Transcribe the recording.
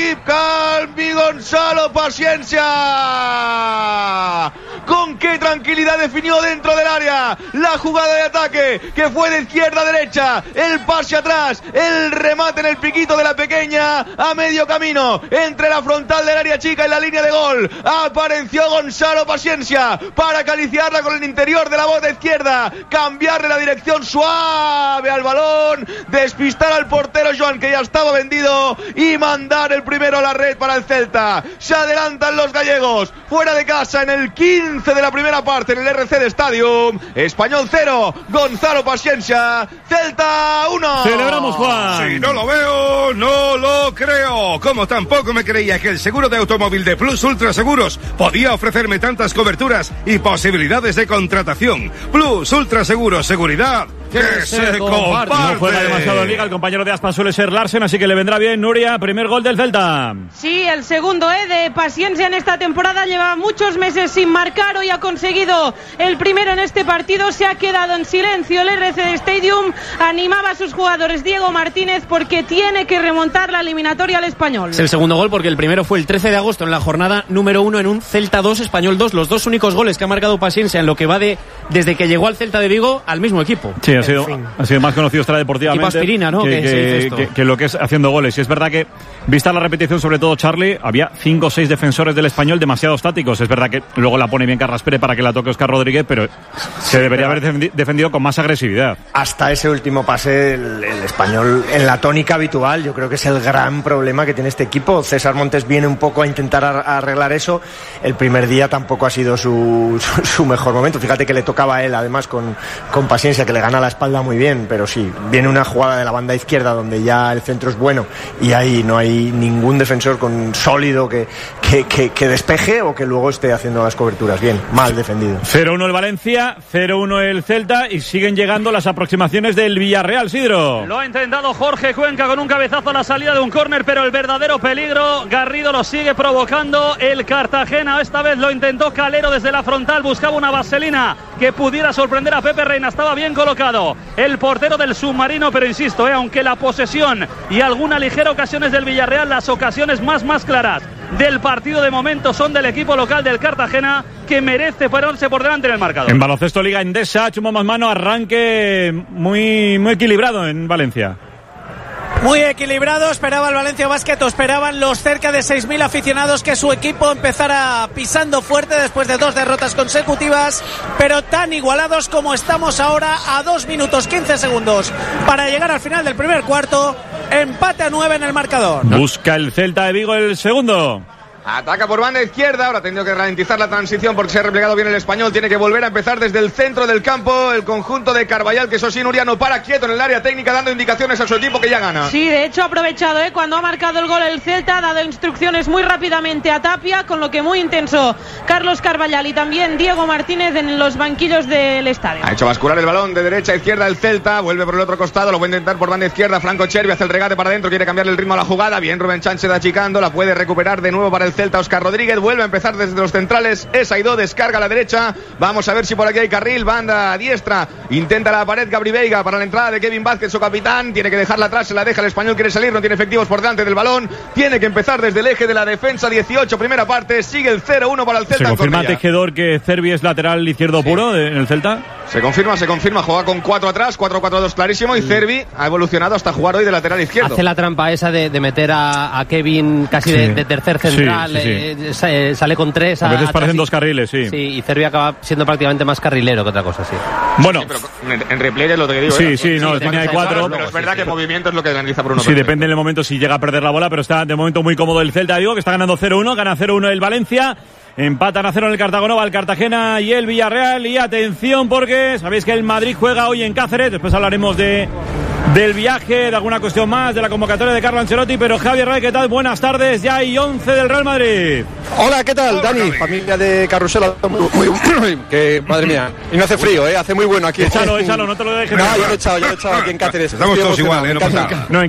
Keep calm y Gonzalo Paciencia. Con qué tranquilidad definió dentro del área la jugada de ataque, que fue de izquierda a derecha, el pase atrás, el remate en el piquito de la pequeña a medio camino, entre la frontal del área chica y la línea de gol. Apareció Gonzalo Paciencia para acariciarla con el interior de la bota izquierda, cambiarle la dirección suave al balón, despistar al portero Joan, que ya estaba vendido, y mandar el primero a la red para el Celta. Se adelantan los gallegos, fuera de casa en el 15 de la primera parte en el RC de Stadium. Español 0, Gonzalo Paciencia, Celta 1. Celebramos, Juan. Si no lo veo, no lo creo. Como tampoco me creía que el seguro de automóvil de Plus Ultra Seguros podía ofrecerme tantas coberturas y posibilidades de contratación. Plus Ultra Seguros, seguridad que se comparte. No juega demasiado en liga, el compañero de Aspas suele ser Larsen, así que le vendrá bien. Nuria, primer gol del Celta. Sí, el segundo de Paciencia en esta temporada. Lleva muchos meses sin marcar, hoy ha conseguido el primero en este partido. Se ha quedado en silencio el RC de Stadium. Animaba a sus jugadores Diego Martínez porque tiene que remontar la eliminatoria al Español. Es el segundo gol porque el primero fue el 13 de agosto en la jornada número 1 en un Celta 2, Español 2. Los dos únicos goles que ha marcado Paciencia en lo que va desde que llegó al Celta de Vigo al mismo equipo. Sí, ha sido más conocido extradeportivamente aspirina, ¿no? que lo que es haciendo goles. Y es verdad que, vista la repetición, sobre todo Charlie, había 5 o 6 defensores del Español demasiado estáticos. Es verdad que luego la pone bien Carraspere para que la toque Óscar Rodríguez, pero se debería haber defendido con más agresividad. Hasta ese último pase, el Español en la tónica habitual, yo creo que es el gran problema que tiene este equipo. César Montes viene un poco a intentar arreglar eso. El primer día tampoco ha sido su mejor momento. Fíjate que le tocaba a él, además, con Paciencia, que le gana la espalda muy bien, pero sí, viene una jugada de la banda izquierda donde ya el centro es bueno y ahí no hay ningún defensor con sólido que despeje o que luego esté haciendo las coberturas. Bien, mal defendido. 0-1 el Valencia, 0-1 el Celta, y siguen llegando las aproximaciones del Villarreal. Sidro. Lo ha intentado Jorge Cuenca con un cabezazo a la salida de un córner, pero el verdadero peligro Garrido lo sigue provocando el Cartagena. Esta vez lo intentó Calero desde la frontal, buscaba una vaselina que pudiera sorprender a Pepe Reina. Estaba bien colocado el portero del Submarino, pero insisto, aunque la posesión y alguna ligera ocasiones del Villarreal, las ocasiones más claras del partido de momento son del equipo local del Cartagena, que merece ponerse por delante en el marcador. En baloncesto Liga Endesa, Chuma más mano, arranque muy equilibrado en Valencia. Muy equilibrado, esperaba el Valencia Basket, esperaban los cerca de 6.000 aficionados que su equipo empezara pisando fuerte después de 2 derrotas consecutivas, pero tan igualados como estamos ahora, a 2 minutos 15 segundos para llegar al final del primer cuarto. Empate a 9 en el marcador. Busca el Celta de Vigo el segundo. Ataca por banda izquierda, ahora ha tenido que ralentizar la transición porque se ha replegado bien el Español. Tiene que volver a empezar desde el centro del campo el conjunto de Carballal, que eso sí, Nuria, no para quieto en el área técnica, dando indicaciones a su equipo que ya gana. Sí, de hecho ha aprovechado, cuando ha marcado el gol el Celta, ha dado instrucciones muy rápidamente a Tapia, con lo que muy intenso Carlos Carballal y también Diego Martínez en los banquillos del estadio. Ha hecho bascular el balón de derecha a izquierda el Celta, vuelve por el otro costado, lo va a intentar por banda izquierda. Franco Chervi hace el regate para adentro, quiere cambiarle el ritmo a la jugada. Bien, Rubén Sánchez achicando, la puede recuperar de nuevo para el Celta Óscar Rodríguez. Vuelve a empezar desde los centrales. Esaidó descarga a la derecha. Vamos a ver si por aquí hay carril. Banda a diestra. Intenta la pared Gabri Veiga para la entrada de Kevin Vázquez, su capitán. Tiene que dejarla atrás. Se la deja el Español. Quiere salir. No tiene efectivos por delante del balón. Tiene que empezar desde el eje de la defensa. 18, primera parte. Sigue el 0-1 para el Celta. ¿Se confirma Tejedor que Cervi es lateral izquierdo puro en el Celta? Se confirma. Juega con 4 atrás. 4-4-2 clarísimo. Y Cervi ha evolucionado hasta jugar hoy de lateral izquierdo. Hace la trampa esa de meter a Kevin casi de tercer central. Sale con 3. A veces parecen 2 carriles, sí. Sí, y Cervi acaba siendo prácticamente más carrilero que otra cosa, sí. Bueno, sí, pero en replay es lo que digo. No, línea de 4. Pero es verdad que el movimiento es lo que analiza Bruno. Sí, depende en el momento si llega a perder la bola, pero está de momento muy cómodo el Celta, digo, que está ganando 0-1, gana 0-1 el Valencia. Empatan a 0 en el Cartagonova, el Cartagena y el Villarreal. Y atención, porque sabéis que el Madrid juega hoy en Cáceres. Después hablaremos del viaje, de alguna cuestión más, de la convocatoria de Carlo Ancelotti. Pero Javier Ray, ¿qué tal? Buenas tardes. Ya hay 11 del Real Madrid. Hola, ¿qué tal, Dani? Familia de Carrusel. Que madre mía. Y no hace frío, hace muy bueno aquí. Échalo, no te lo dejes. No, yo lo he echado aquí en Cáceres. Estamos todos igual, no pasa nada. No,